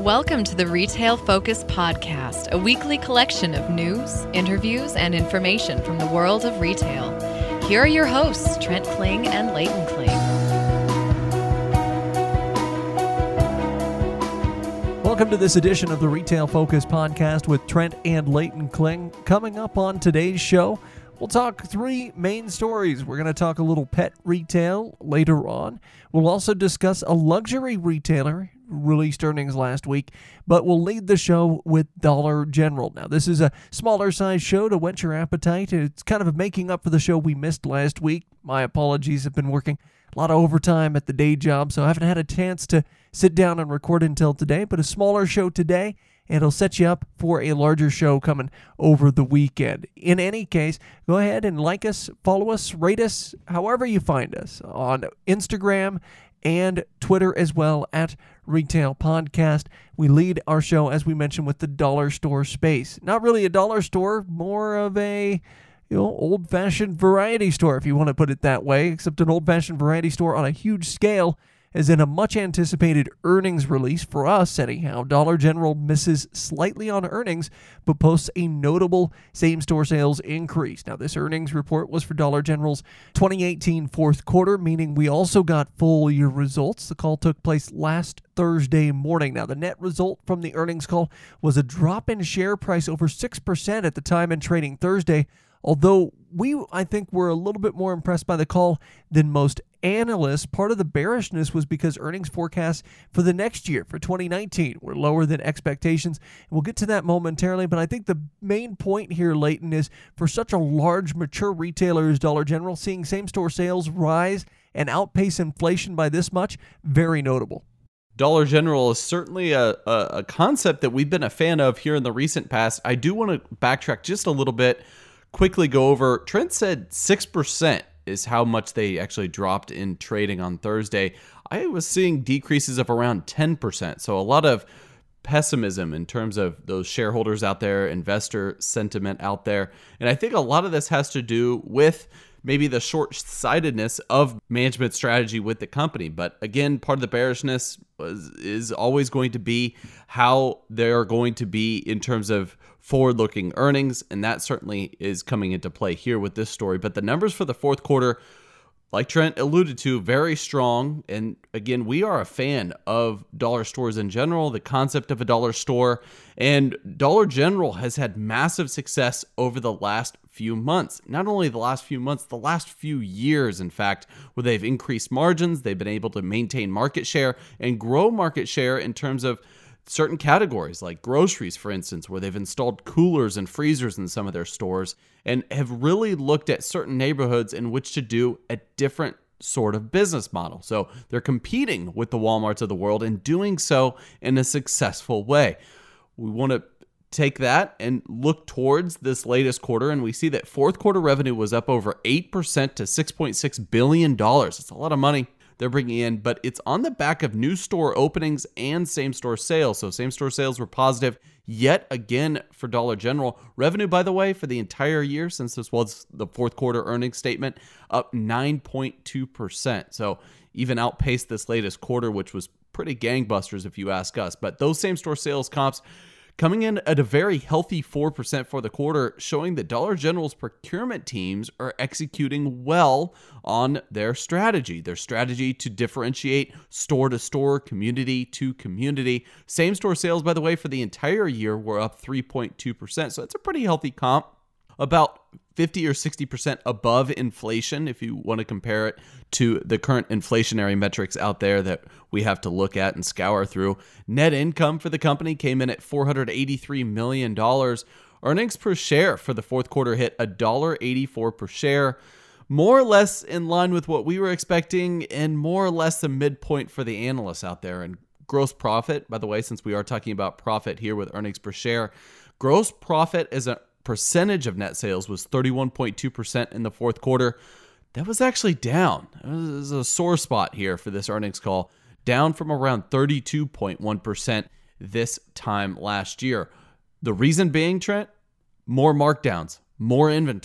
Welcome to the Retail Focus Podcast, a weekly collection of news, interviews, and information from the world of retail. Here are your hosts, Trent Kling and Leighton Kling. Welcome to this edition of the Retail Focus Podcast with Trent and Leighton Kling. Coming up on today's show, we'll talk three main stories. We're going to talk a little pet retail later on. We'll also discuss a luxury retailer released earnings last week, but we'll lead the show with Dollar General. Now, this is a smaller size show to whet your appetite. It's kind of making up for the show we missed last week. My apologies. I've been working a lot of overtime at the day job, so I haven't had a chance to sit down and record until today, but a smaller show today, and it'll set you up for a larger show coming over the weekend. In any case, go ahead and like us, follow us, rate us, however you find us, on Instagram and Twitter as well, at Retail Podcast. We lead our show, as we mentioned, with the dollar store space. Not really a dollar store, more of a old-fashioned variety store, if you want to put it that way, except an old-fashioned variety store on a huge scale, as in a much-anticipated earnings release for us, anyhow. Dollar General misses slightly on earnings, but posts a notable same-store sales increase. Now, this earnings report was for Dollar General's 2018 fourth quarter, meaning we also got full-year results. The call took place last Thursday morning. Now, the net result from the earnings call was a drop in share price over 6% at the time in trading Thursday, although I think were a little bit more impressed by the call than most analysts. Part of the bearishness was because earnings forecasts for the next year, for 2019, were lower than expectations. We'll get to that momentarily, but I think the main point here, Leighton, is for such a large, mature retailer as Dollar General, seeing same-store sales rise and outpace inflation by this much, very notable. Dollar General is certainly a concept that we've been a fan of here in the recent past. I do want to backtrack just a little bit, quickly go over. Trent said 6% is how much they actually dropped in trading on Thursday. I was seeing decreases of around 10%. So a lot of pessimism in terms of those shareholders out there, investor sentiment out there. And I think a lot of this has to do with maybe the short-sightedness of management strategy with the company. But again, part of the bearishness is always going to be how they're going to be in terms of forward-looking earnings, and that certainly is coming into play here with this story. But the numbers for the fourth quarter, like Trent alluded to, very strong. And again, we are a fan of dollar stores in general, the concept of a dollar store. And Dollar General has had massive success over the last few months. Not only the last few months, the last few years, in fact, where they've increased margins, they've been able to maintain market share and grow market share in terms of certain categories like groceries, for instance, where they've installed coolers and freezers in some of their stores and have really looked at certain neighborhoods in which to do a different sort of business model. So they're competing with the Walmarts of the world and doing so in a successful way. We want to take that and look towards this latest quarter, and we see that fourth quarter revenue was up over 8% to $6.6 billion. It's a lot of money they're bringing in, but it's on the back of new store openings and same-store sales. So same-store sales were positive yet again for Dollar General. Revenue, by the way, for the entire year, since this was the fourth quarter earnings statement, up 9.2%. So even outpaced this latest quarter, which was pretty gangbusters if you ask us. But those same-store sales comps coming in at a very healthy 4% for the quarter, showing that Dollar General's procurement teams are executing well on their strategy to differentiate store to store, community to community. Same-store sales, by the way, for the entire year were up 3.2%. So that's a pretty healthy comp. About 50 or 60% above inflation if you want to compare it to the current inflationary metrics out there that we have to look at and scour through. Net income for the company came in at $483 million. Earnings per share for the fourth quarter hit $1.84 per share, more or less in line with what we were expecting and more or less the midpoint for the analysts out there. And gross profit, by the way, since we are talking about profit here with earnings per share, gross profit as a percentage of net sales was 31.2% in the fourth quarter. That was actually down. It was a sore spot here for this earnings call, down from around 32.1% this time last year. The reason being, Trent, more markdowns, more inventory,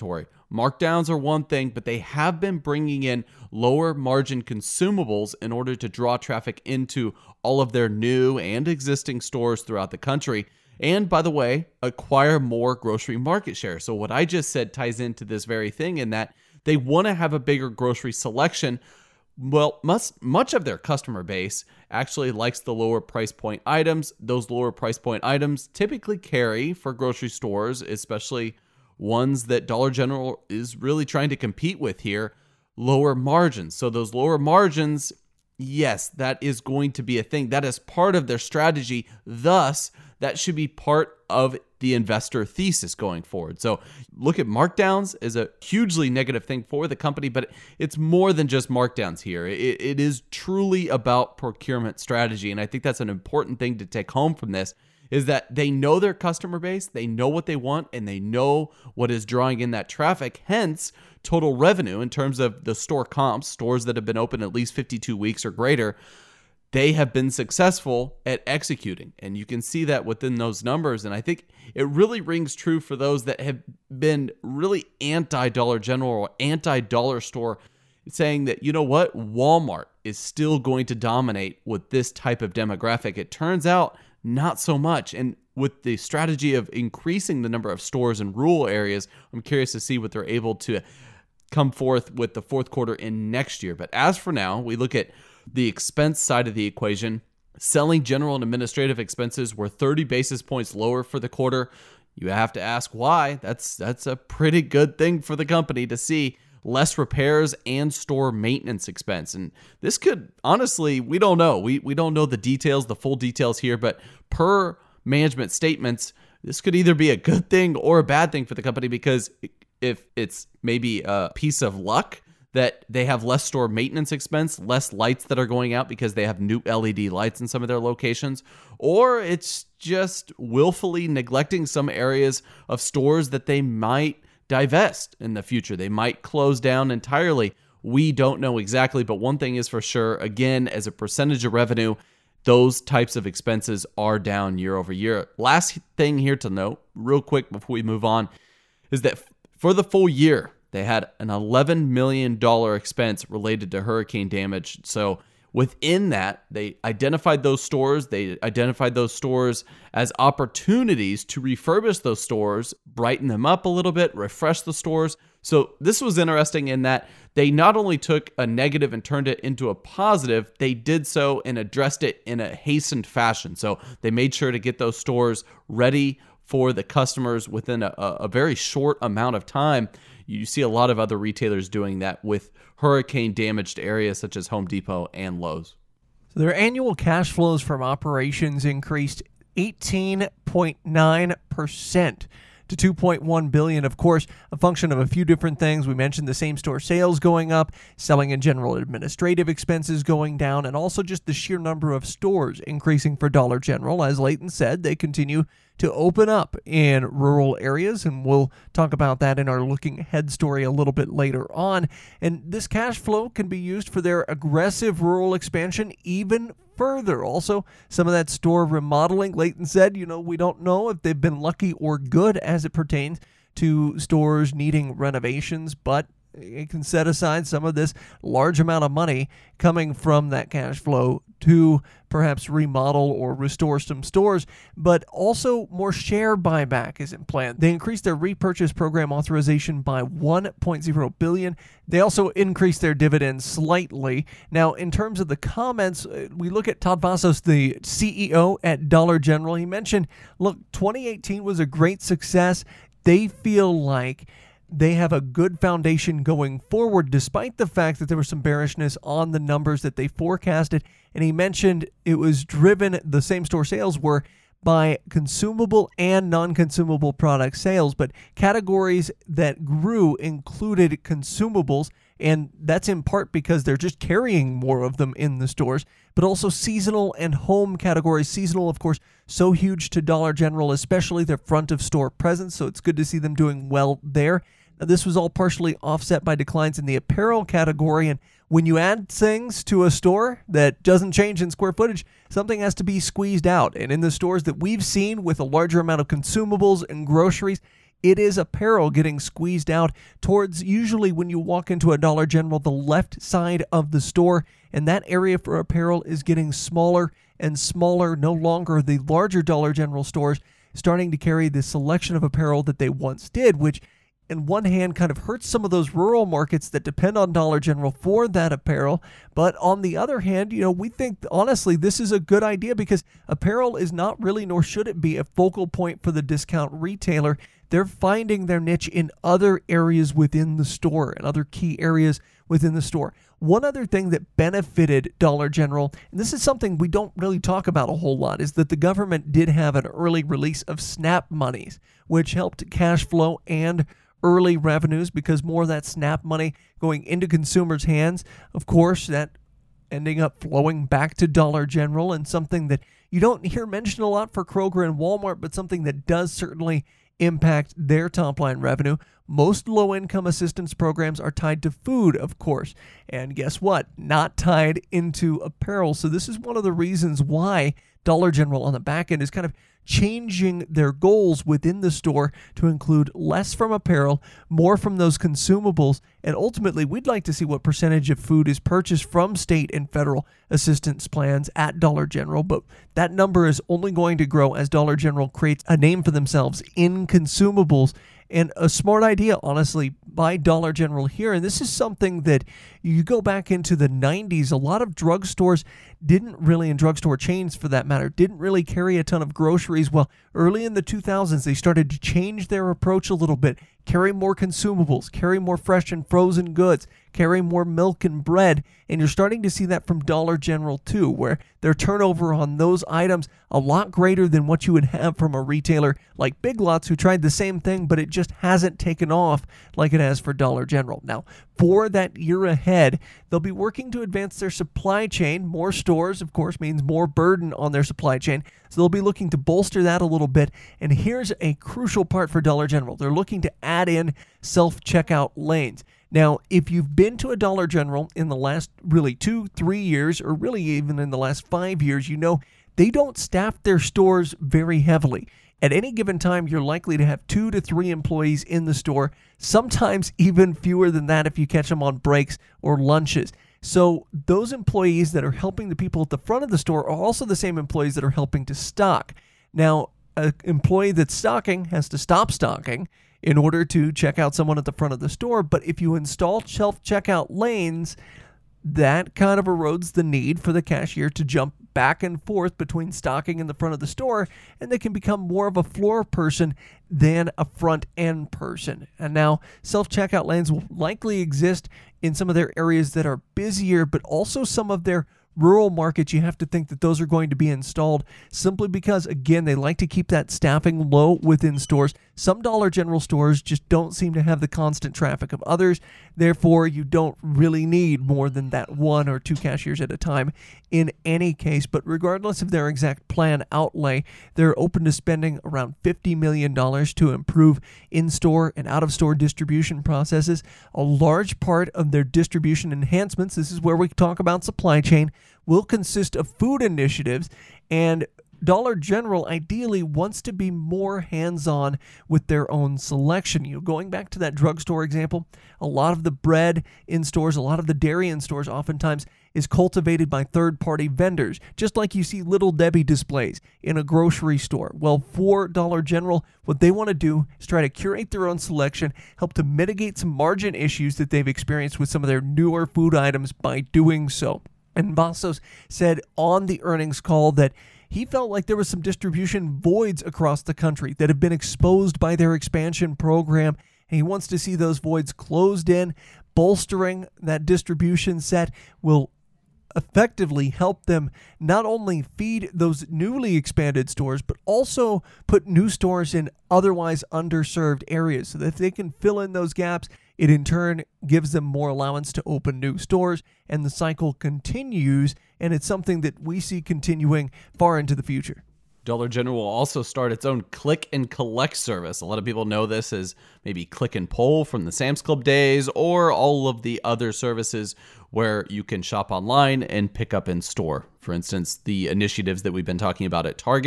Markdowns are one thing, but they have been bringing in lower margin consumables in order to draw traffic into all of their new and existing stores throughout the country. And by the way, acquire more grocery market share. So what I just said ties into this very thing in that they want to have a bigger grocery selection. Well, much of their customer base actually likes the lower price point items. Those lower price point items typically carry for grocery stores, especially ones that Dollar General is really trying to compete with here, lower margins. So those lower margins, yes, that is going to be a thing. That is part of their strategy. Thus, that should be part of the investor thesis going forward. So look at markdowns as a hugely negative thing for the company, but it's more than just markdowns here. It is truly about procurement strategy. And I think that's an important thing to take home from this, is that they know their customer base, they know what they want, and they know what is drawing in that traffic. Hence, total revenue in terms of the store comps, stores that have been open at least 52 weeks or greater, they have been successful at executing. And you can see that within those numbers. And I think it really rings true for those that have been really anti-Dollar General or anti-dollar store, saying that, you know what, Walmart is still going to dominate with this type of demographic. It turns out not so much. And with the strategy of increasing the number of stores in rural areas, I'm curious to see what they're able to come forth with the fourth quarter in next year. But as for now, we look at the expense side of the equation. Selling, general, and administrative expenses were 30 basis points lower for the quarter. You have to ask why. That's a pretty good thing for the company to see. Less repairs and store maintenance expense. And this could, honestly, we don't know. We don't know the details, the full details here, but per management statements, this could either be a good thing or a bad thing for the company, because if it's maybe a piece of luck that they have less store maintenance expense, less lights that are going out because they have new LED lights in some of their locations, or it's just willfully neglecting some areas of stores that they might divest in the future. They might close down entirely. We don't know exactly, but one thing is for sure, again, as a percentage of revenue, those types of expenses are down year over year. Last thing here to note, real quick before we move on, is that for the full year, they had an $11 million expense related to hurricane damage. So within that, they identified those stores. They identified those stores as opportunities to refurbish those stores, brighten them up a little bit, refresh the stores. So this was interesting in that they not only took a negative and turned it into a positive, they did so and addressed it in a hastened fashion. So they made sure to get those stores ready for the customers within a very short amount of time. You see a lot of other retailers doing that with hurricane damaged areas such as Home Depot and Lowe's. So their annual cash flows from operations increased 18.9% to $2.1 billion. Of course, a function of a few different things. We mentioned the same-store sales going up, selling and general administrative expenses going down, and also just the sheer number of stores increasing for Dollar General. As Leighton said, they continue to open up in rural areas, and we'll talk about that in our Looking Ahead story a little bit later on. And this cash flow can be used for their aggressive rural expansion even further. Also, some of that store remodeling, Leighton said, we don't know if they've been lucky or good as it pertains to stores needing renovations, but it can set aside some of this large amount of money coming from that cash flow to perhaps remodel or restore some stores, but also more share buyback is in plan. They increased their repurchase program authorization by $1.0 billion. They also increased their dividends slightly. Now, in terms of the comments, we look at Todd Vasos, the CEO at Dollar General. He mentioned, look, 2018 was a great success. They feel like they have a good foundation going forward, despite the fact that there was some bearishness on the numbers that they forecasted. And he mentioned it was driven, the same-store sales were by consumable and non-consumable product sales, but categories that grew included consumables, and that's in part because they're just carrying more of them in the stores, but also seasonal and home categories. Seasonal, of course, so huge to Dollar General, especially their front-of-store presence, so it's good to see them doing well there. This was all partially offset by declines in the apparel category, and when you add things to a store that doesn't change in square footage, something has to be squeezed out. And in the stores that we've seen with a larger amount of consumables and groceries, it is apparel getting squeezed out towards usually when you walk into a Dollar General, the left side of the store, and that area for apparel is getting smaller and smaller. No longer the larger Dollar General stores starting to carry the selection of apparel that they once did, which in one hand kind of hurts some of those rural markets that depend on Dollar General for that apparel. But on the other hand, we think honestly this is a good idea because apparel is not really, nor should it be, a focal point for the discount retailer. They're finding their niche in other areas within the store and other key areas within the store. One other thing that benefited Dollar General, and this is something we don't really talk about a whole lot, is that the government did have an early release of SNAP monies, which helped cash flow and early revenues because more of that SNAP money going into consumers' hands, of course, that ending up flowing back to Dollar General, and something that you don't hear mentioned a lot for Kroger and Walmart, but something that does certainly impact their top line revenue. Most low-income assistance programs are tied to food, of course, and guess what? Not tied into apparel. So this is one of the reasons why Dollar General on the back end is kind of changing their goals within the store to include less from apparel, more from those consumables, and ultimately we'd like to see what percentage of food is purchased from state and federal assistance plans at Dollar General, but that number is only going to grow as Dollar General creates a name for themselves in consumables. And a smart idea, honestly, by Dollar General here. And this is something that you go back into the 90s, a lot of drugstores didn't really, and drugstore chains for that matter, didn't really carry a ton of groceries. Well, early in the 2000s, they started to change their approach a little bit, carry more consumables, carry more fresh and frozen goods, carry more milk and bread. And you're starting to see that from Dollar General too, where their turnover on those items a lot greater than what you would have from a retailer like Big Lots, who tried the same thing, but it just hasn't taken off like it has for Dollar General. Now, for that year ahead, they'll be working to advance their supply chain. More stores, of course, means more burden on their supply chain. So they'll be looking to bolster that a little bit. And here's a crucial part for Dollar General. They're looking to add in self-checkout lanes. Now, if you've been to a Dollar General in the last really 2-3 years, or really even in the last 5 years, they don't staff their stores very heavily. At any given time, you're likely to have 2 to 3 employees in the store, sometimes even fewer than that if you catch them on breaks or lunches. So those employees that are helping the people at the front of the store are also the same employees that are helping to stock. Now, an employee that's stocking has to stop stocking in order to check out someone at the front of the store. But if you install self-checkout lanes, that kind of erodes the need for the cashier to jump back and forth between stocking and the front of the store, and they can become more of a floor person than a front end person. And now self-checkout lanes will likely exist in some of their areas that are busier, but also some of their rural markets. You have to think that those are going to be installed simply because, again, they like to keep that staffing low within stores. Some Dollar General stores just don't seem to have the constant traffic of others. Therefore, you don't really need more than that 1 or 2 cashiers at a time in any case. But regardless of their exact plan outlay, they're open to spending around $50 million to improve in-store and out-of-store distribution processes. A large part of their distribution enhancements, this is where we talk about supply chain, will consist of food initiatives, and Dollar General ideally wants to be more hands-on with their own selection. Going back to that drugstore example, a lot of the bread in stores, a lot of the dairy in stores oftentimes is cultivated by third-party vendors, just like you see Little Debbie displays in a grocery store. Well, for Dollar General, what they want to do is try to curate their own selection, help to mitigate some margin issues that they've experienced with some of their newer food items by doing so. And Bastos said on the earnings call that he felt like there was some distribution voids across the country that have been exposed by their expansion program, and he wants to see those voids closed in. Bolstering that distribution set will effectively help them not only feed those newly expanded stores, but also put new stores in otherwise underserved areas so that if they can fill in those gaps, it in turn gives them more allowance to open new stores, and the cycle continues, and it's something that we see continuing far into the future. Dollar General will also start its own click and collect service. A lot of people know this as maybe click and pull from the Sam's Club days, or all of the other services where you can shop online and pick up in store. For instance, the initiatives that we've been talking about at Target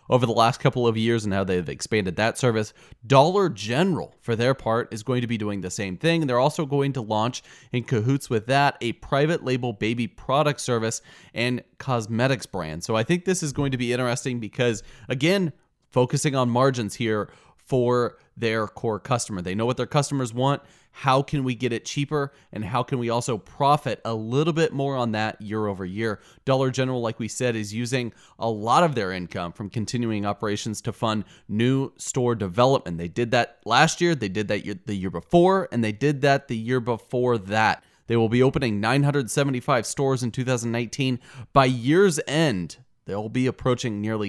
over the last couple of years and how they've expanded that service. Dollar General, for their part, is going to be doing the same thing. They're also going to launch, in cahoots with that, a private label baby product service and cosmetics brand. So I think this is going to be interesting because, again, focusing on margins here for their core customer. They know what their customers want. How can we get it cheaper? And how can we also profit a little bit more on that year over year? Dollar General, like we said, is using a lot of their income from continuing operations to fund new store development. They did that last year, they did that the year before, and they did that the year before that. They will be opening 975 stores in 2019. By year's end, they'll be approaching nearly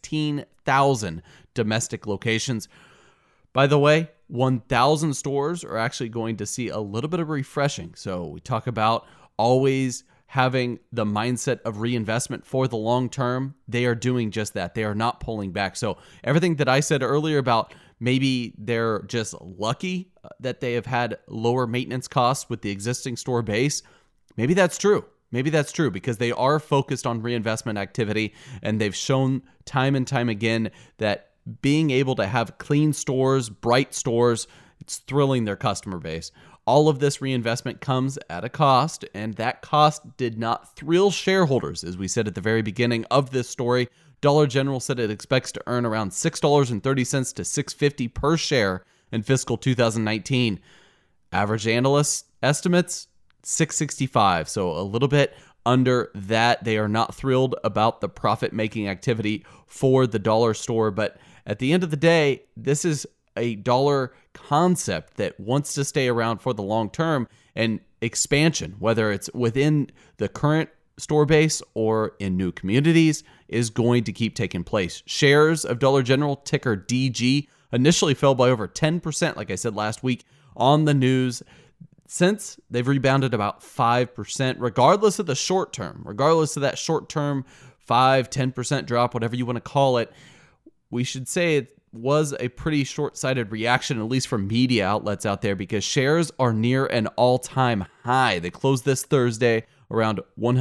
16,000 domestic locations. By the way, 1,000 stores are actually going to see a little bit of refreshing. So we talk about always having the mindset of reinvestment for the long term. They are doing just that. They are not pulling back. So everything that I said earlier about maybe they're just lucky that they have had lower maintenance costs with the existing store base, maybe that's true. Maybe that's true because they are focused on reinvestment activity, and they've shown time and time again that being able to have clean stores, bright stores, it's thrilling their customer base. All of this reinvestment comes at a cost, and that cost did not thrill shareholders. As we said at the very beginning of this story, Dollar General said it expects to earn around $6.30 to $6.50 per share in fiscal 2019. Average analyst estimates $6.65, so a little bit under that. They are not thrilled about the profit-making activity for the dollar store, but at the end of the day, this is a dollar concept that wants to stay around for the long term, and expansion, whether it's within the current store base or in new communities, is going to keep taking place. Shares of Dollar General, ticker DG, initially fell by over 10%, like I said last week on the news. Since, they've rebounded about 5%, regardless of the short term, regardless of that short term 5-10% drop, whatever you want to call it. We should say it was a pretty short-sighted reaction, at least from media outlets out there, because shares are near an all-time high. They closed this Thursday around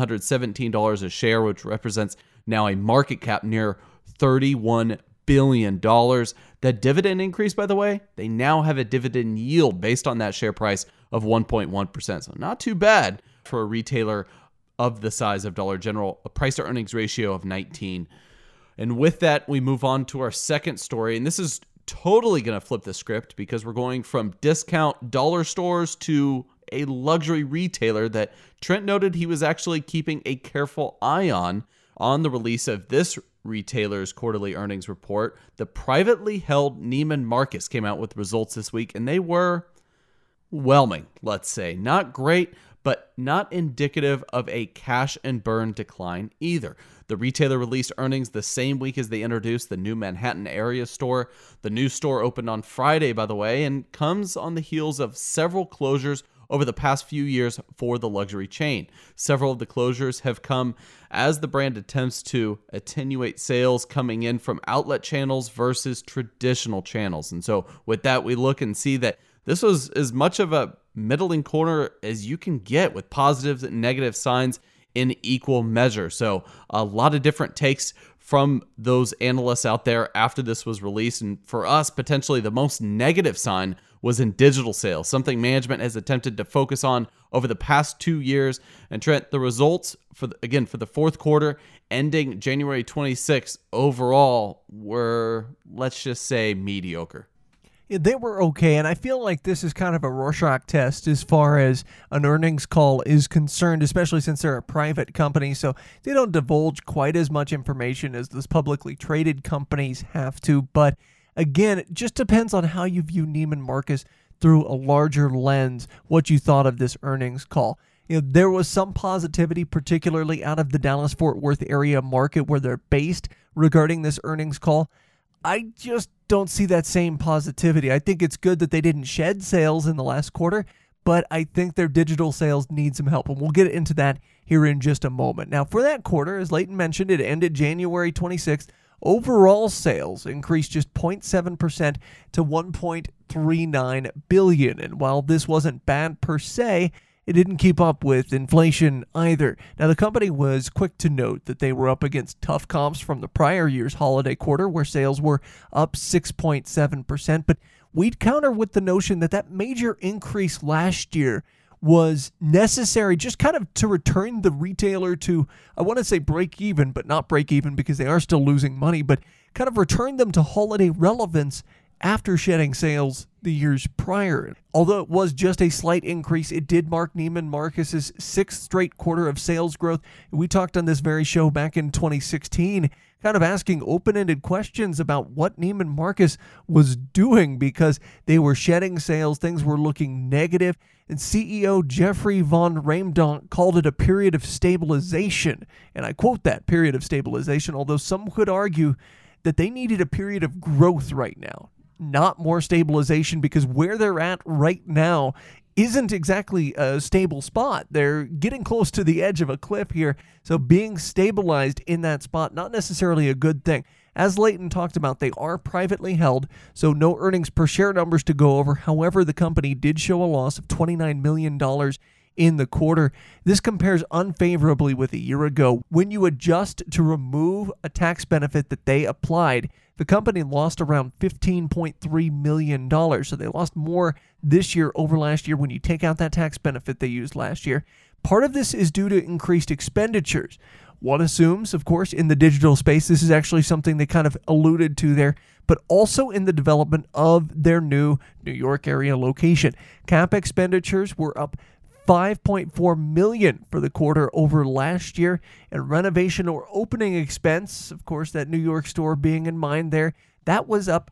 $117 a share, which represents now a market cap near $31 billion. That dividend increase, by the way, they now have a dividend yield based on that share price of 1.1%. So not too bad for a retailer of the size of Dollar General, a price-to-earnings ratio of 19. And with that, we move on to our second story. And this is totally going to flip the script because we're going from discount dollar stores to a luxury retailer that Trent noted he was actually keeping a careful eye on the release of this retailer's quarterly earnings report. The privately held Neiman Marcus came out with results this week, and they were whelming, let's say. Not great, but not indicative of a cash and burn decline either. The retailer released earnings the same week as they introduced the new Manhattan area store. The new store opened on Friday, by the way, and comes on the heels of several closures over the past few years for the luxury chain. Several of the closures have come as the brand attempts to attenuate sales coming in from outlet channels versus traditional channels. And so with that, we look and see that this was as much of a middling corner as you can get, with positives and negative signs in equal measure. So a lot of different takes from those analysts out there after this was released. And for us, potentially the most negative sign was in digital sales, something management has attempted to focus on over the past 2 years. And Trent, the results for the fourth quarter ending January 26th overall were, let's just say, mediocre. They were okay, and I feel like this is kind of a Rorschach test as far as an earnings call is concerned, especially since they're a private company, so they don't divulge quite as much information as those publicly traded companies have to. But again, it just depends on how you view Neiman Marcus through a larger lens, what you thought of this earnings call. There was some positivity, particularly out of the Dallas-Fort Worth area market where they're based regarding this earnings call. I just don't see that same positivity. I think it's good that they didn't shed sales in the last quarter, but I think their digital sales need some help, and we'll get into that here in just a moment. Now, for that quarter, as Leighton mentioned, it ended January 26th. Overall sales increased just 0.7% to $1.39 billion, and while this wasn't bad per se, it didn't keep up with inflation either. Now, the company was quick to note that they were up against tough comps from the prior year's holiday quarter, where sales were up 6.7%. But we'd counter with the notion that that major increase last year was necessary just kind of to return the retailer to, I want to say break even, but not break even because they are still losing money, but kind of return them to holiday relevance after shedding sales the years prior. Although it was just a slight increase, it did mark Neiman Marcus's sixth straight quarter of sales growth. We talked on this very show back in 2016, kind of asking open-ended questions about what Neiman Marcus was doing because they were shedding sales, things were looking negative, and CEO Jeffrey von Reemdonk called it a period of stabilization. And I quote that, period of stabilization, although some could argue that they needed a period of growth right now, not more stabilization, because where they're at right now isn't exactly a stable spot. They're getting close to the edge of a cliff here, so being stabilized in that spot, not necessarily a good thing. As Leighton talked about, they are privately held, so no earnings per share numbers to go over. However, the company did show a loss of $29 million in the quarter. This compares unfavorably with a year ago. When you adjust to remove a tax benefit that they applied, the company lost around $15.3 million. So they lost more this year over last year when you take out that tax benefit they used last year. Part of this is due to increased expenditures. One assumes, of course, in the digital space, this is actually something they kind of alluded to there, but also in the development of their new New York area location. CapEx expenditures were up $5.4 million for the quarter over last year, and renovation or opening expense, of course, that New York store being in mind there, that was up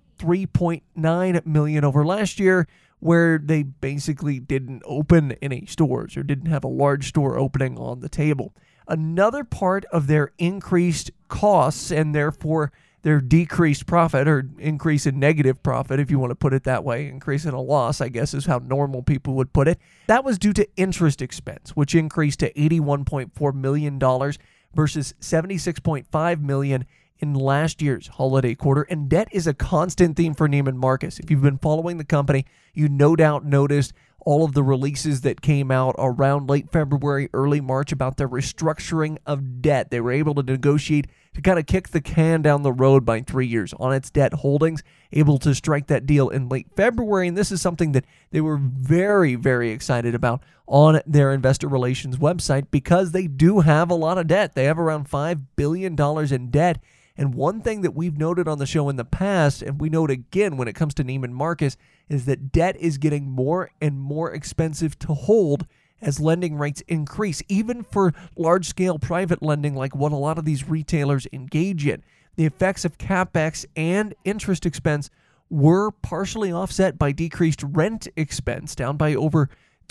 $3.9 million over last year, where they basically didn't open any stores or didn't have a large store opening on the table. Another part of their increased costs and therefore their decreased profit, or increase in negative profit, if you want to put it that way, increase in a loss, I guess is how normal people would put it, that was due to interest expense, which increased to $81.4 million versus $76.5 million in last year's holiday quarter. And debt is a constant theme for Neiman Marcus. If you've been following the company, you no doubt noticed all of the releases that came out around late February, early March about their restructuring of debt. They were able to negotiate to kind of kick the can down the road by 3 years on its debt holdings, able to strike that deal in late February. And this is something that they were very, very excited about on their investor relations website because they do have a lot of debt. They have around $5 billion in debt. And one thing that we've noted on the show in the past, and we note again when it comes to Neiman Marcus, is that debt is getting more and more expensive to hold as lending rates increase, even for large-scale private lending like what a lot of these retailers engage in. The effects of CapEx and interest expense were partially offset by decreased rent expense, down by over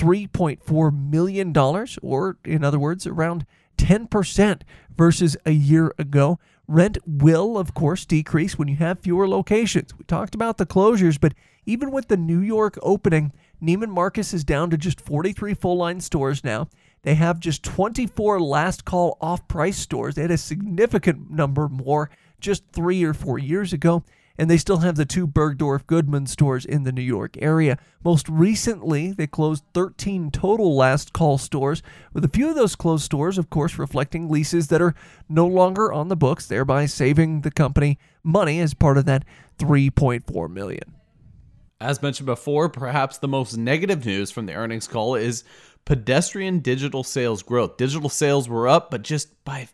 $3.4 million, or in other words, around 10% versus a year ago. Rent will, of course, decrease when you have fewer locations. We talked about the closures, but even with the New York opening, Neiman Marcus is down to just 43 full-line stores now. They have just 24 last-call off-price stores. They had a significant number more just 3 or 4 years ago, and they still have the 2 Bergdorf Goodman stores in the New York area. Most recently, they closed 13 total last-call stores, with a few of those closed stores, of course, reflecting leases that are no longer on the books, thereby saving the company money as part of that $3.4 million. As mentioned before, perhaps the most negative news from the earnings call is pedestrian digital sales growth. Digital sales were up, but just by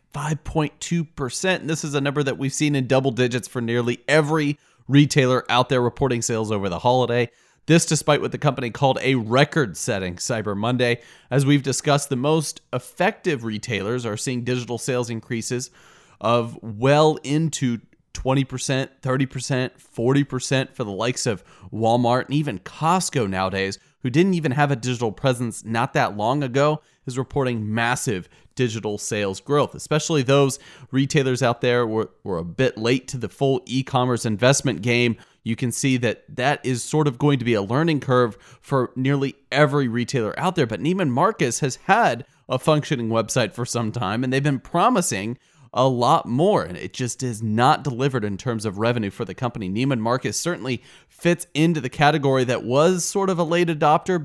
5.2%. And this is a number that we've seen in double digits for nearly every retailer out there reporting sales over the holiday. This despite what the company called a record-setting Cyber Monday. As we've discussed, the most effective retailers are seeing digital sales increases of well into 20%, 30%, 40% for the likes of Walmart and even Costco nowadays, who didn't even have a digital presence not that long ago, is reporting massive digital sales growth. Especially those retailers out there were a bit late to the full e-commerce investment game. You can see that is sort of going to be a learning curve for nearly every retailer out there. But Neiman Marcus has had a functioning website for some time, and they've been promising a lot more, and it just is not delivered in terms of revenue for the company. Neiman Marcus certainly fits into the category that was sort of a late adopter, but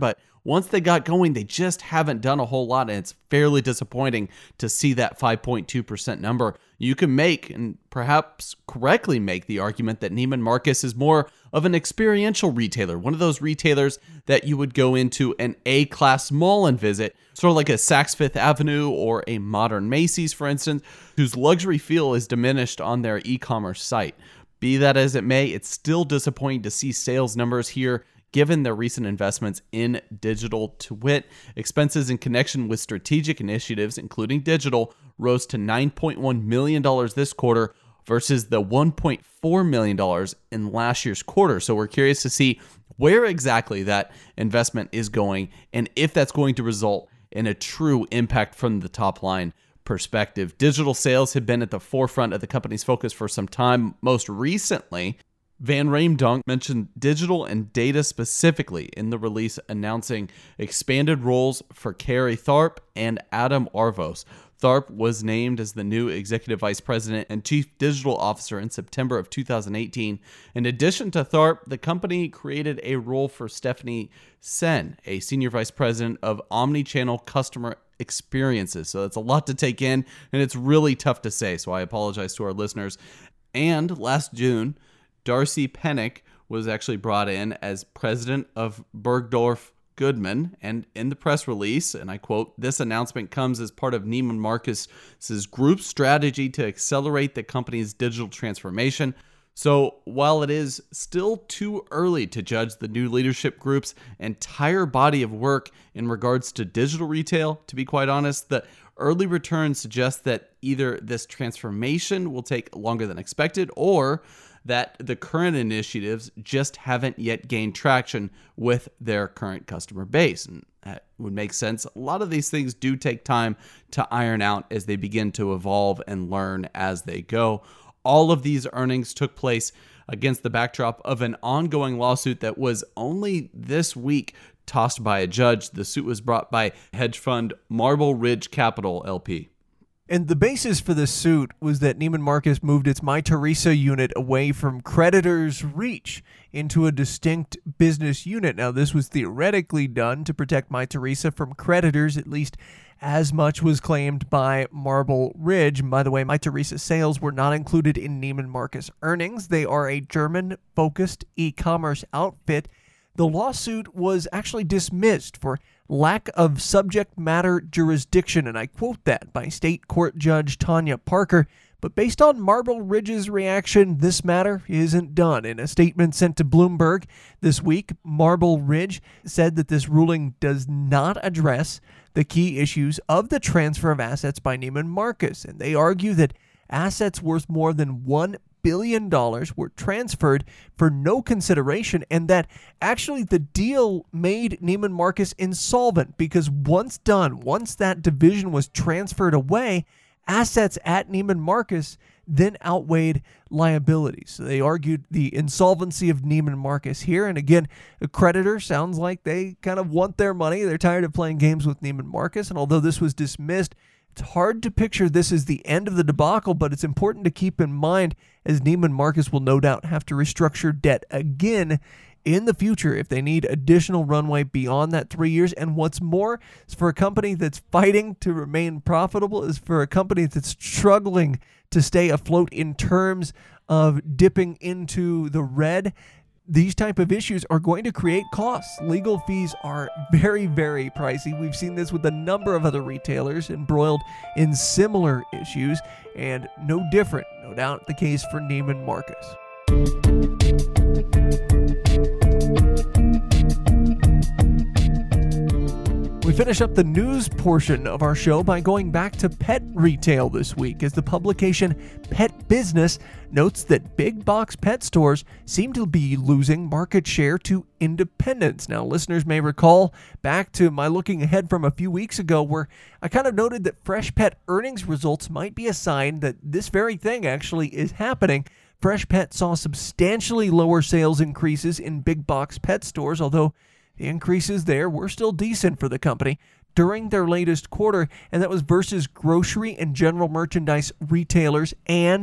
once they got going, they just haven't done a whole lot, and it's fairly disappointing to see that 5.2% number. You can make, and perhaps correctly make, the argument that Neiman Marcus is more of an experiential retailer, one of those retailers that you would go into an A-class mall and visit, sort of like a Saks Fifth Avenue or a modern Macy's, for instance, whose luxury feel is diminished on their e-commerce site. Be that as it may, it's still disappointing to see sales numbers here given their recent investments in digital. To wit, expenses in connection with strategic initiatives, including digital, rose to $9.1 million this quarter versus the $1.4 million in last year's quarter. So we're curious to see where exactly that investment is going and if that's going to result in a true impact from the top line perspective. Digital sales have been at the forefront of the company's focus for some time. Most recently, Van Raemdonk mentioned digital and data specifically in the release, announcing expanded roles for Carrie Tharp and Adam Arvos. Tharp was named as the new Executive Vice President and Chief Digital Officer in September of 2018. In addition to Tharp, the company created a role for Stephanie Sen, a Senior Vice President of Omnichannel Customer Experiences. So that's a lot to take in, and it's really tough to say, so I apologize to our listeners. And last June, Darcy Pennick was actually brought in as president of Bergdorf Goodman, and in the press release, and I quote, "This announcement comes as part of Neiman Marcus's group strategy to accelerate the company's digital transformation." So while it is still too early to judge the new leadership group's entire body of work in regards to digital retail, to be quite honest, the early returns suggest that either this transformation will take longer than expected or that the current initiatives just haven't yet gained traction with their current customer base. And that would make sense. A lot of these things do take time to iron out as they begin to evolve and learn as they go. All of these earnings took place against the backdrop of an ongoing lawsuit that was only this week tossed by a judge. The suit was brought by hedge fund Marble Ridge Capital LP. And the basis for this suit was that Neiman Marcus moved its Mytheresa unit away from creditors' reach into a distinct business unit. Now, this was theoretically done to protect Mytheresa from creditors, at least as much was claimed by Marble Ridge. And by the way, Mytheresa sales were not included in Neiman Marcus earnings. They are a German-focused e-commerce outfit. The lawsuit was actually dismissed for lack of subject matter jurisdiction, and I quote that by State Court Judge Tanya Parker. But based on Marble Ridge's reaction, this matter isn't done. In a statement sent to Bloomberg this week, Marble Ridge said that this ruling does not address the key issues of the transfer of assets by Neiman Marcus, and they argue that assets worth more than $1 billion were transferred for no consideration, and that actually the deal made Neiman Marcus insolvent because once that division was transferred away, assets at Neiman Marcus then outweighed liabilities. So they argued the insolvency of Neiman Marcus here. And again, a creditor sounds like they kind of want their money. They're tired of playing games with Neiman Marcus. And although this was dismissed, it's hard to picture this as the end of the debacle, but it's important to keep in mind as Neiman Marcus will no doubt have to restructure debt again in the future if they need additional runway beyond that 3 years. And what's more, is for a company that's fighting to remain profitable, is for a company that's struggling to stay afloat in terms of dipping into the red. These type of issues are going to create costs. Legal fees are very, very pricey. We've seen this with a number of other retailers embroiled in similar issues, and no different, no doubt, the case for Neiman Marcus. We finish up the news portion of our show by going back to pet retail this week, as the publication Pet Business notes that big box pet stores seem to be losing market share to independents. Now, listeners may recall back to my looking ahead from a few weeks ago where I kind of noted that Freshpet earnings results might be a sign that this very thing actually is happening. Freshpet saw substantially lower sales increases in big box pet stores, although the increases there were still decent for the company during their latest quarter, and that was versus grocery and general merchandise retailers and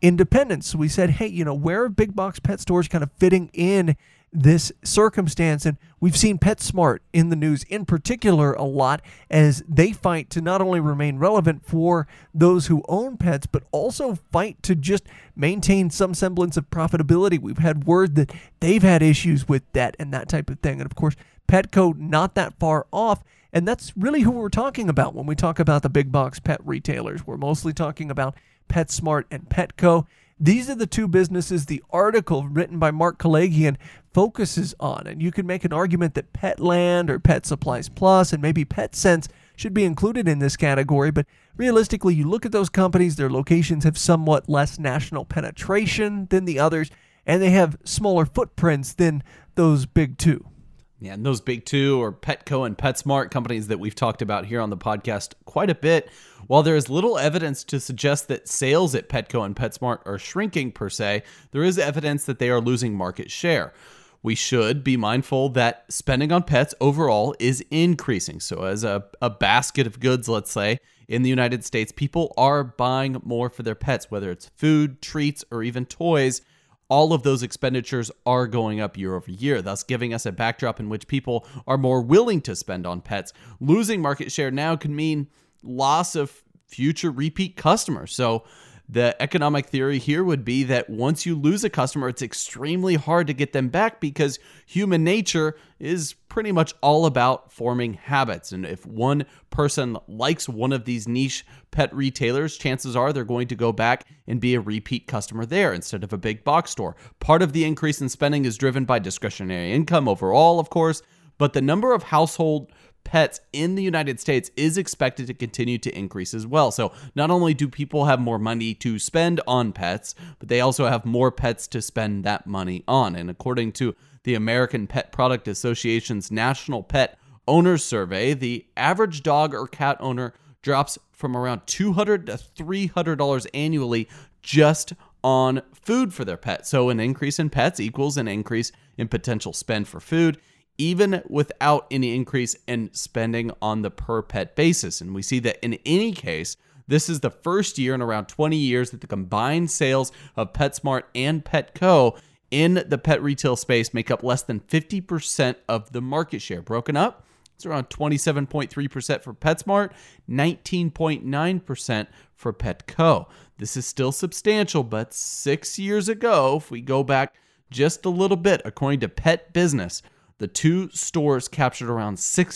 independents. We said, hey, where are big box pet stores kind of fitting in this circumstance? And we've seen PetSmart in the news in particular a lot as they fight to not only remain relevant for those who own pets, but also fight to just maintain some semblance of profitability. We've had word that they've had issues with debt and that type of thing. And of course, Petco not that far off. And that's really who we're talking about when we talk about the big box pet retailers. We're mostly talking about PetSmart and Petco. These are the two businesses the article written by Mark Kalagian focuses on. And you can make an argument that Petland or Pet Supplies Plus and maybe PetSense should be included in this category. But realistically, you look at those companies, their locations have somewhat less national penetration than the others, and they have smaller footprints than those big two. Yeah, and those big two, or Petco and PetSmart, companies that we've talked about here on the podcast quite a bit, while there is little evidence to suggest that sales at Petco and PetSmart are shrinking per se, there is evidence that they are losing market share. We should be mindful that spending on pets overall is increasing. So as a basket of goods, let's say, in the United States, people are buying more for their pets, whether it's food, treats, or even toys. All of those expenditures are going up year over year, thus giving us a backdrop in which people are more willing to spend on pets. Losing market share now could mean loss of future repeat customers. So the economic theory here would be that once you lose a customer, it's extremely hard to get them back because human nature is pretty much all about forming habits. And if one person likes one of these niche pet retailers, chances are they're going to go back and be a repeat customer there instead of a big box store. Part of the increase in spending is driven by discretionary income overall, of course, but the number of household pets in the United States is expected to continue to increase as well. So not only do people have more money to spend on pets, but they also have more pets to spend that money on. And according to the American Pet Product Association's National Pet Owners Survey, the average dog or cat owner drops from around $200 to $300 annually just on food for their pet. So an increase in pets equals an increase in potential spend for food, even without any increase in spending on the per pet basis. And we see that in any case, this is the first year in around 20 years that the combined sales of PetSmart and Petco in the pet retail space make up less than 50% of the market share. Broken up, it's around 27.3% for PetSmart, 19.9% for Petco. This is still substantial, but 6 years ago, if we go back just a little bit, according to Pet Business, the two stores captured around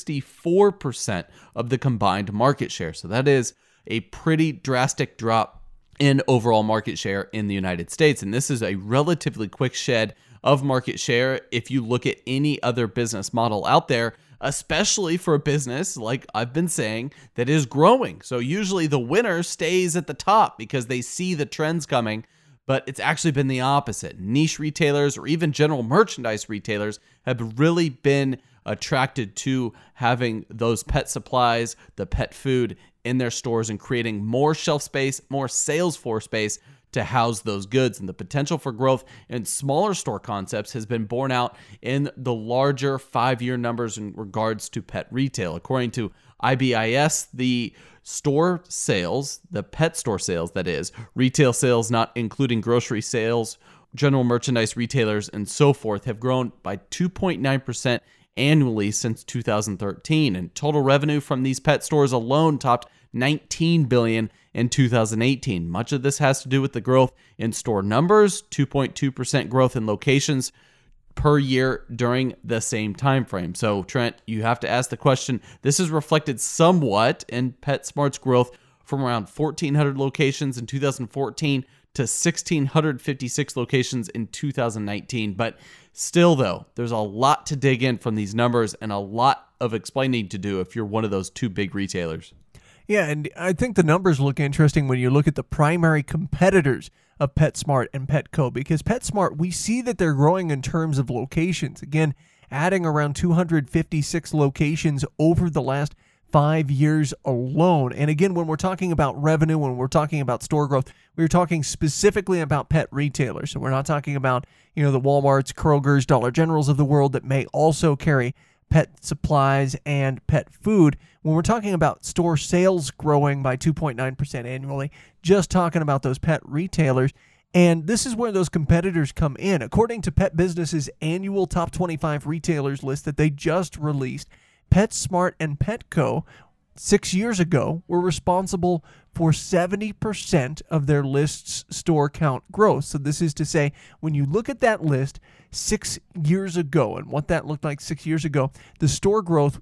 64% of the combined market share. So that is a pretty drastic drop in overall market share in the United States. And this is a relatively quick shed of market share if you look at any other business model out there, especially for a business, like I've been saying, that is growing. So usually the winner stays at the top because they see the trends coming. But it's actually been the opposite. Niche retailers or even general merchandise retailers have really been attracted to having those pet supplies, the pet food in their stores and creating more shelf space, more sales floor space to house those goods. And the potential for growth in smaller store concepts has been borne out in the larger 5-year numbers in regards to pet retail. According to IBIS, the store sales, the pet store sales, that is, retail sales, not including grocery sales, general merchandise retailers, and so forth, have grown by 2.9% annually since 2013. And total revenue from these pet stores alone topped $19 billion in 2018. Much of this has to do with the growth in store numbers, 2.2% growth in locations per year during the same time frame. So, Trent, you have to ask the question, this is reflected somewhat in PetSmart's growth from around 1,400 locations in 2014 to 1,656 locations in 2019. But still, though, there's a lot to dig in from these numbers and a lot of explaining to do if you're one of those two big retailers. Yeah, and I think the numbers look interesting when you look at the primary competitors of PetSmart and Petco, because PetSmart, we see that they're growing in terms of locations. Again, adding around 256 locations over the last 5 years alone. And again, when we're talking about revenue, when we're talking about store growth, we're talking specifically about pet retailers. So we're not talking about, the Walmarts, Kroger's, Dollar Generals of the world that may also carry pet supplies and pet food. When we're talking about store sales growing by 2.9% annually, just talking about those pet retailers, And this is where those competitors come in. According to Pet Business's annual top 25 retailers list that they just released, PetSmart and Petco 6 years ago were responsible for 70% of their list's store count growth. So this is to say, when you look at that list 6 years ago and what that looked like 6 years ago, the store growth,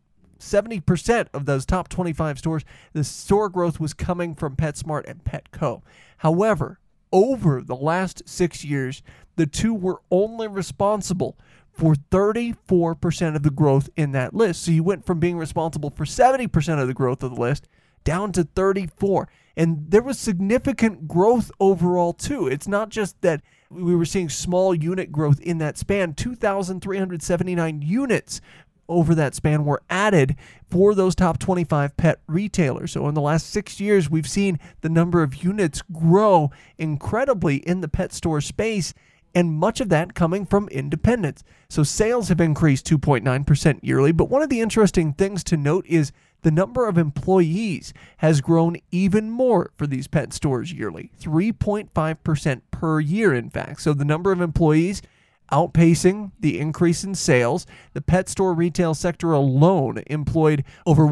70% of those top 25 stores, the store growth was coming from PetSmart and Petco. However, over the last 6 years, the two were only responsible for 34% of the growth in that list. So you went from being responsible for 70% of the growth of the list down to 34%. And there was significant growth overall, too. It's not just that we were seeing small unit growth in that span. 2,379 units over that span were added for those top 25 pet retailers. So in the last 6 years, we've seen the number of units grow incredibly in the pet store space, and much of that coming from independents. So sales have increased 2.9% yearly, but one of the interesting things to note is the number of employees has grown even more for these pet stores yearly, 3.5% per year, in fact. So the number of employees outpacing the increase in sales. The pet store retail sector alone employed over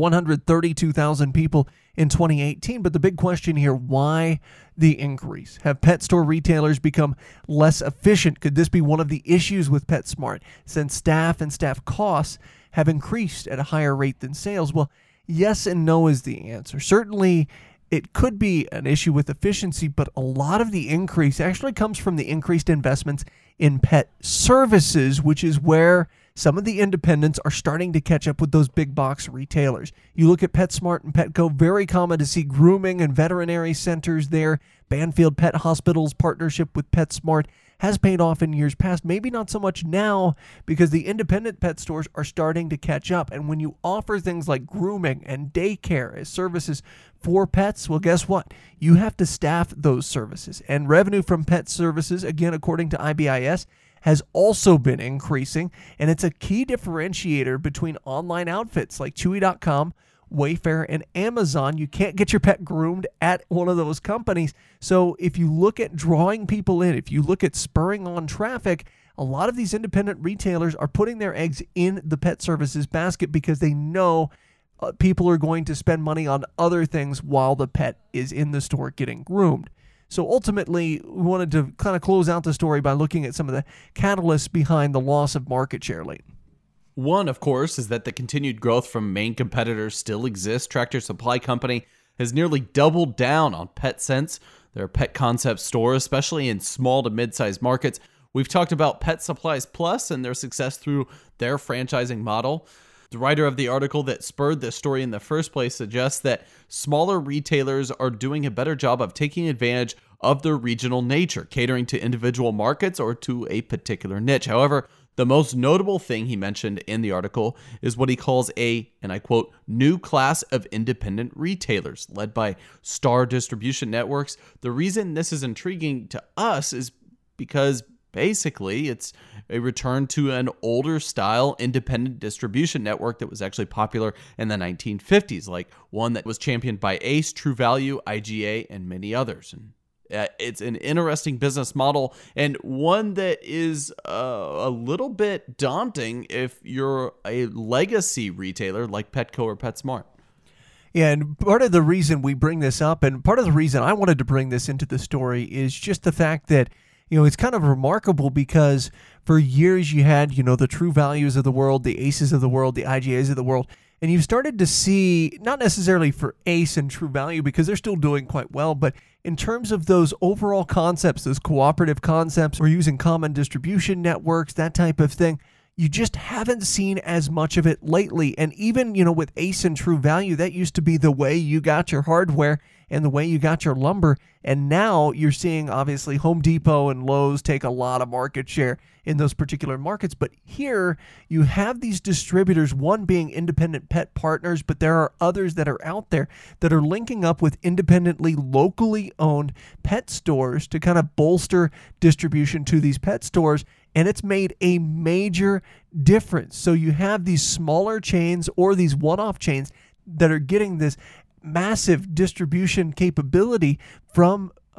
132,000 people in 2018. But the big question here, why the increase? Have pet store retailers become less efficient? Could this be one of the issues with PetSmart, since staff and staff costs have increased at a higher rate than sales? Well, yes and no is the answer. Certainly, it could be an issue with efficiency, but a lot of the increase actually comes from the increased investments in pet services, which is where some of the independents are starting to catch up with those big box retailers. You look at PetSmart and Petco, very common to see grooming and veterinary centers there. Banfield Pet Hospital's partnership with PetSmart has paid off in years past, maybe not so much now, because the independent pet stores are starting to catch up. And when you offer things like grooming and daycare as services for pets, well, guess what? You have to staff those services. And revenue from pet services, again, according to IBIS, has also been increasing. And it's a key differentiator between online outfits like Chewy.com, Wayfair, and Amazon. You can't get your pet groomed at one of those companies. So if you look at drawing people in, if you look at spurring on traffic, a lot of these independent retailers are putting their eggs in the pet services basket because they know people are going to spend money on other things while the pet is in the store getting groomed. So ultimately, we wanted to kind of close out the story by looking at some of the catalysts behind the loss of market share, Leighton. One, of course, is that the continued growth from main competitors still exists. Tractor Supply Company has nearly doubled down on PetSense, their pet concept store, especially in small to mid-sized markets. We've talked about Pet Supplies Plus and their success through their franchising model. The writer of the article that spurred this story in the first place suggests that smaller retailers are doing a better job of taking advantage of their regional nature, catering to individual markets or to a particular niche. However, the most notable thing he mentioned in the article is what he calls a, and I quote, new class of independent retailers led by Star Distribution Networks. The reason this is intriguing to us is because basically it's a return to an older style independent distribution network that was actually popular in the 1950s, like one that was championed by Ace, True Value, IGA, and many others. And it's an interesting business model and one that is a little bit daunting if you're a legacy retailer like Petco or PetSmart. Yeah, and part of the reason we bring this up, and part of the reason I wanted to bring this into the story, is just the fact that, you know, it's kind of remarkable because for years you had, you know, the True Values of the world, the Aces of the world, the IGAs of the world, and you've started to see, not necessarily for Ace and True Value because they're still doing quite well, but in terms of those overall concepts, those cooperative concepts, or using common distribution networks, that type of thing, you just haven't seen as much of it lately. And even, you know, with Ace and True Value, that used to be the way you got your hardware and the way you got your lumber. And now you're seeing, obviously, Home Depot and Lowe's take a lot of market share in those particular markets. But here you have these distributors, one being independent pet partners, but there are others that are out there that are linking up with independently, locally owned pet stores to kind of bolster distribution to these pet stores. And it's made a major difference. So you have these smaller chains or these one-off chains that are getting this massive distribution capability from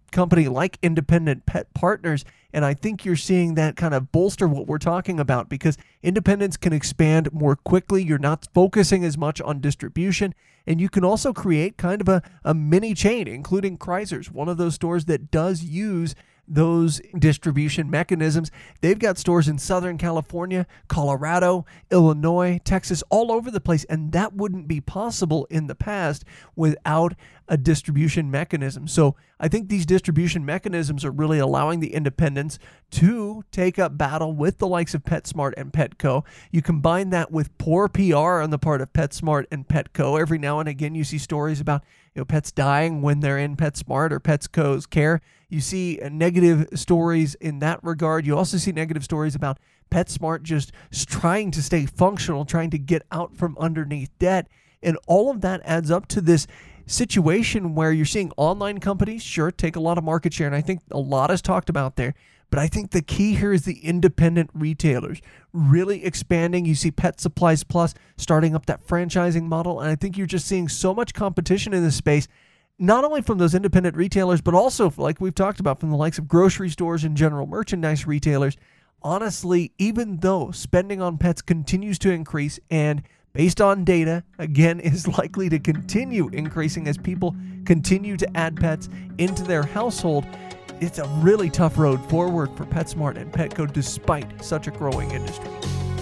company like Independent Pet Partners, and I think you're seeing that kind of bolster what we're talking about, because independents can expand more quickly. You're not focusing as much on distribution, and you can also create kind of a mini chain, including Kreisers, one of those stores that does use those distribution mechanisms. They've got stores in Southern California, Colorado, Illinois, Texas, all over the place, and that wouldn't be possible in the past without a distribution mechanism. So I think these distribution mechanisms are really allowing the independents to take up battle with the likes of PetSmart and Petco. You combine that with poor PR on the part of PetSmart and Petco. Every now and again you see stories about pets dying when they're in PetSmart or Petco's care. You see negative stories in that regard. You also see negative stories about PetSmart just trying to stay functional, trying to get out from underneath debt. And all of that adds up to this situation where you're seeing online companies, sure, take a lot of market share. And I think a lot is talked about there. But I think the key here is the independent retailers really expanding. You see Pet Supplies Plus starting up that franchising model. And I think you're just seeing so much competition in this space, not only from those independent retailers, but also, like we've talked about, from the likes of grocery stores and general merchandise retailers. Honestly, even though spending on pets continues to increase and based on data, again, is likely to continue increasing as people continue to add pets into their household, it's a really tough road forward for PetSmart and Petco despite such a growing industry.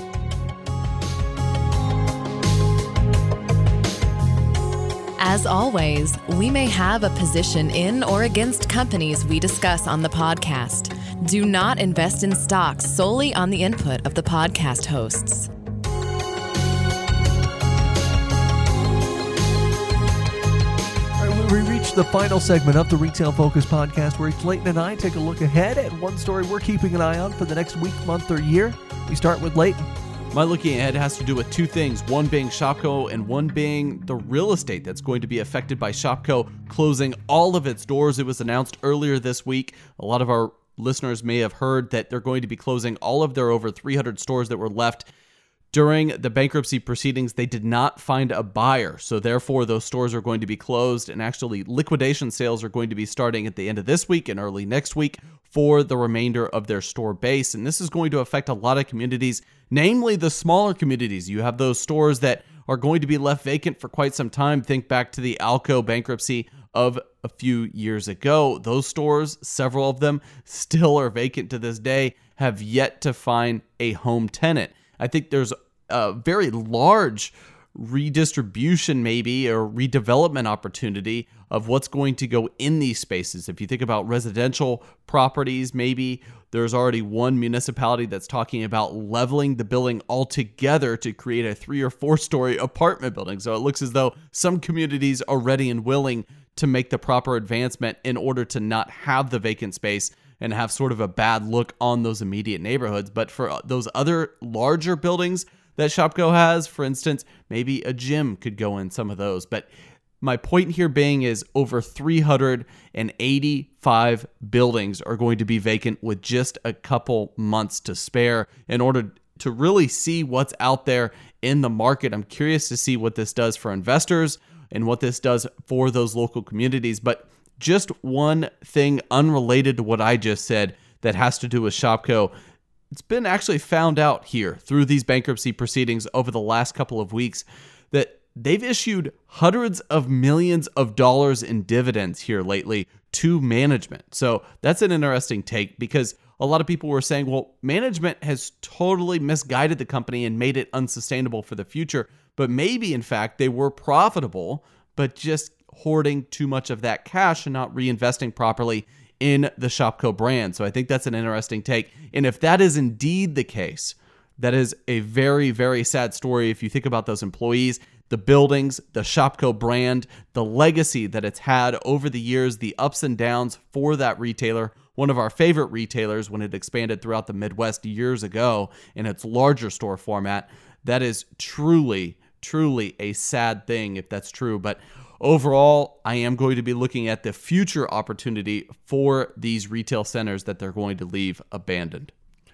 As always, we may have a position in or against companies we discuss on the podcast. Do not invest in stocks solely on the input of the podcast hosts. We reached the final segment of the Retail Focus podcast, where Leighton and I take a look ahead at one story we're keeping an eye on for the next week, month, or year. We start with Leighton. My looking ahead has to do with two things, one being Shopko and one being the real estate that's going to be affected by Shopko closing all of its doors. It was announced earlier this week. A lot of our listeners may have heard that they're going to be closing all of their over 300 stores that were left. During the bankruptcy proceedings, they did not find a buyer, so therefore those stores are going to be closed, and actually liquidation sales are going to be starting at the end of this week and early next week for the remainder of their store base. And this is going to affect a lot of communities, namely the smaller communities. You have those stores that are going to be left vacant for quite some time. Think back to the Alco bankruptcy of a few years ago. Those stores, several of them, still are vacant to this day, have yet to find a home tenant. I think there's a very large redistribution maybe or redevelopment opportunity of what's going to go in these spaces. If you think about residential properties, maybe there's already one municipality that's talking about leveling the building altogether to create a 3 or 4 story apartment building. So it looks as though some communities are ready and willing to make the proper advancement in order to not have the vacant space and have sort of a bad look on those immediate neighborhoods. But for those other larger buildings that Shopko has, for instance, maybe a gym could go in some of those. But my point here being is over 385 buildings are going to be vacant with just a couple months to spare in order to really see what's out there in the market. I'm curious to see what this does for investors and what this does for those local communities. But just one thing unrelated to what I just said that has to do with Shopko. It's been actually found out here through these bankruptcy proceedings over the last couple of weeks that they've issued hundreds of millions of dollars in dividends here lately to management. So that's an interesting take, because a lot of people were saying, well, management has totally misguided the company and made it unsustainable for the future. But maybe, in fact, they were profitable, but just hoarding too much of that cash and not reinvesting properly in the Shopko brand. So I think that's an interesting take. And if that is indeed the case, that is a very, very sad story. If you think about those employees, the buildings, the Shopko brand, the legacy that it's had over the years, the ups and downs for that retailer, one of our favorite retailers when it expanded throughout the Midwest years ago in its larger store format. That is truly, truly a sad thing if that's true. But overall, I am going to be looking at the future opportunity for these retail centers that they're going to leave abandoned.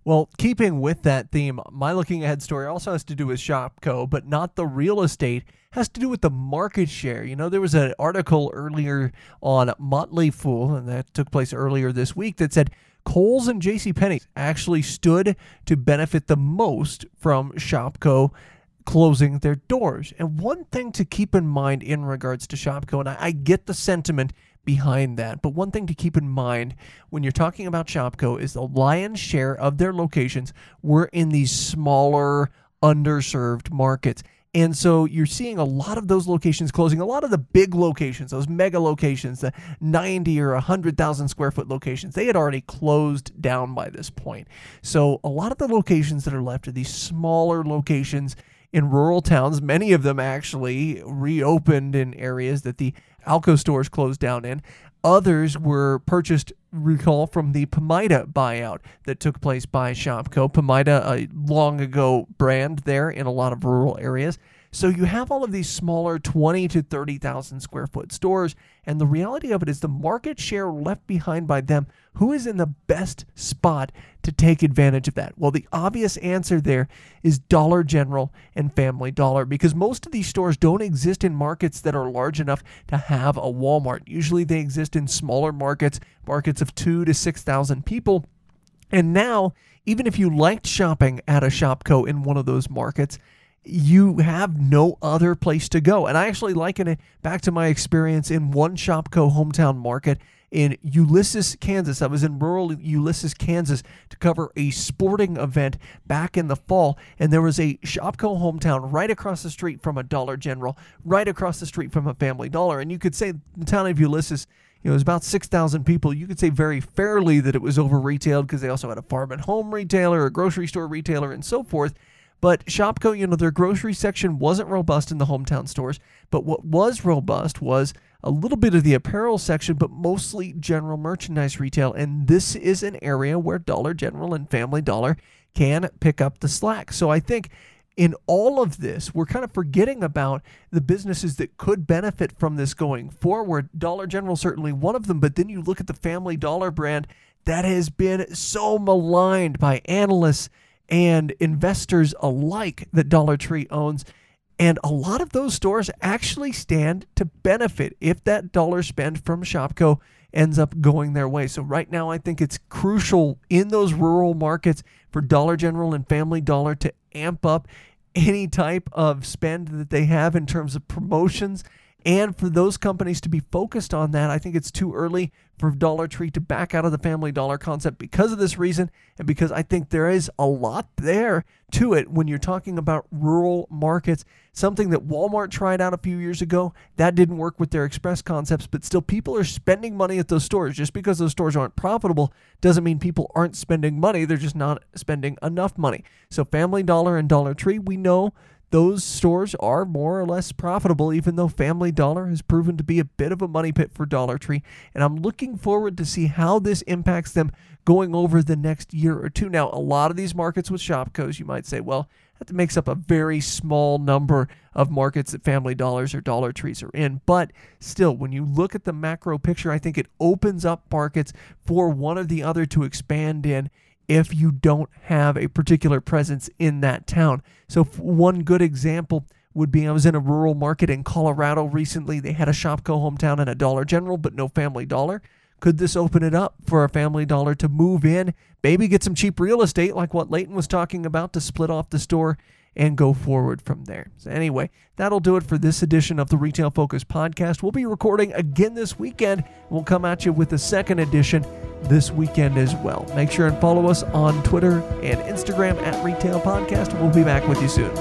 Well, keeping with that theme, my looking ahead story also has to do with Shopko, but not the real estate. It has to do with the market share. You know, there was an article earlier on Motley Fool, and that took place earlier this week, that said Kohl's and JCPenney actually stood to benefit the most from Shopko closing their doors. And one thing to keep in mind in regards to Shopko, and I get the sentiment behind that, but one thing to keep in mind when you're talking about Shopko is the lion's share of their locations were in these smaller, underserved markets. And so you're seeing a lot of those locations closing. A lot of the big locations, those mega locations, the 90 or 100,000 square foot locations, they had already closed down by this point. So a lot of the locations that are left are these smaller locations in rural towns. Many of them actually reopened in areas that the Alco stores closed down in. Others were purchased, recall, from the Pamida buyout that took place by Shopko. Pamida, a long ago brand there in a lot of rural areas. So you have all of these smaller 20 to 30,000 square foot stores, and the reality of it is the market share left behind by them. Who is in the best spot to take advantage of that? Well, the obvious answer there is Dollar General and Family Dollar, because most of these stores don't exist in markets that are large enough to have a Walmart. Usually they exist in smaller markets of 2,000 to 6,000 people. And now, even if you liked shopping at a Shopko in one of those markets, you have no other place to go. And I actually liken it back to my experience in one Shopko hometown market in Ulysses, Kansas. I was in rural Ulysses, Kansas to cover a sporting event back in the fall, and there was a Shopko hometown right across the street from a Dollar General, right across the street from a Family Dollar. And you could say the town of Ulysses, it was about 6,000 people. You could say very fairly that it was over-retailed because they also had a farm and home retailer, a grocery store retailer, and so forth. But Shopko, their grocery section wasn't robust in the hometown stores, but what was robust was a little bit of the apparel section, but mostly general merchandise retail. And this is an area where Dollar General and Family Dollar can pick up the slack. So I think in all of this, we're kind of forgetting about the businesses that could benefit from this going forward. Dollar General certainly one of them, but then you look at the Family Dollar brand that has been so maligned by analysts and investors alike that Dollar Tree owns. And a lot of those stores actually stand to benefit if that dollar spend from Shopko ends up going their way. So right now, I think it's crucial in those rural markets for Dollar General and Family Dollar to amp up any type of spend that they have in terms of promotions, and for those companies to be focused on that. I think it's too early for Dollar Tree to back out of the Family Dollar concept because of this reason, and because I think there is a lot there to it when you're talking about rural markets. Something that Walmart tried out a few years ago, that didn't work with their express concepts, but still people are spending money at those stores. Just because those stores aren't profitable doesn't mean people aren't spending money. They're just not spending enough money. So Family Dollar and Dollar Tree, we know those stores are more or less profitable, even though Family Dollar has proven to be a bit of a money pit for Dollar Tree. And I'm looking forward to see how this impacts them going over the next year or two. Now, a lot of these markets with Shopkos, you might say, well, that makes up a very small number of markets that Family Dollars or Dollar Trees are in. But still, when you look at the macro picture, I think it opens up markets for one or the other to expand in if you don't have a particular presence in that town. So one good example would be, I was in a rural market in Colorado recently. They had a Shopko hometown and a Dollar General, but no Family Dollar. Could this open it up for a Family Dollar to move in, maybe get some cheap real estate like what Leighton was talking about, to split off the store and go forward from there? So anyway, that'll do it for this edition of the Retail Focus podcast. We'll be recording again this weekend. We'll come at you with a second edition this weekend as well. Make sure and follow us on Twitter and Instagram at Retail Podcast. We'll be back with you soon.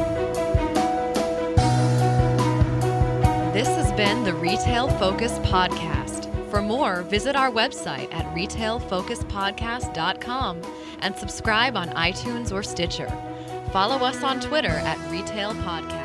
This has been the Retail Focus Podcast. For more, visit our website at retailfocuspodcast.com and subscribe on iTunes or Stitcher. Follow us on Twitter at Retail Podcast.